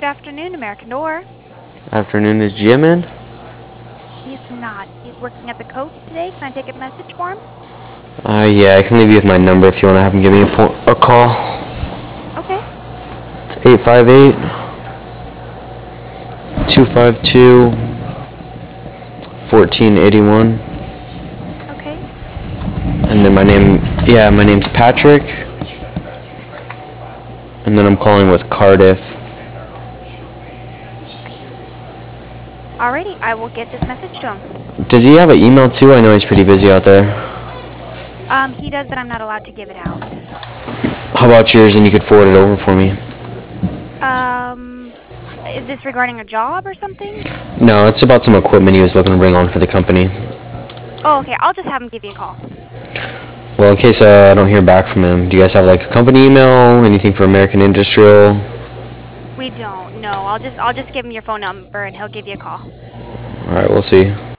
Good afternoon, American Door. Afternoon, is Jim in? He's not. He's working at the Coach today. Can I take a message for him? Yeah, I can leave you with my number if you want to have him give me a call. Okay. It's 858 252 1481. Okay. And then my name's Patrick. And then I'm calling with Cardiff. Alrighty, I will get this message to him. Does he have an email too? I know he's pretty busy out there. He does, but I'm not allowed to give it out. How about yours and you could forward it over for me? Is this regarding a job or something? No, it's about some equipment he was looking to bring on for the company. Oh, okay. I'll just have him give you a call. Well, in case I don't hear back from him, do you guys have like a company email? Anything for American Industrial? We don't. No. I'll just give him your phone number and he'll give you a call. Alright, we'll see.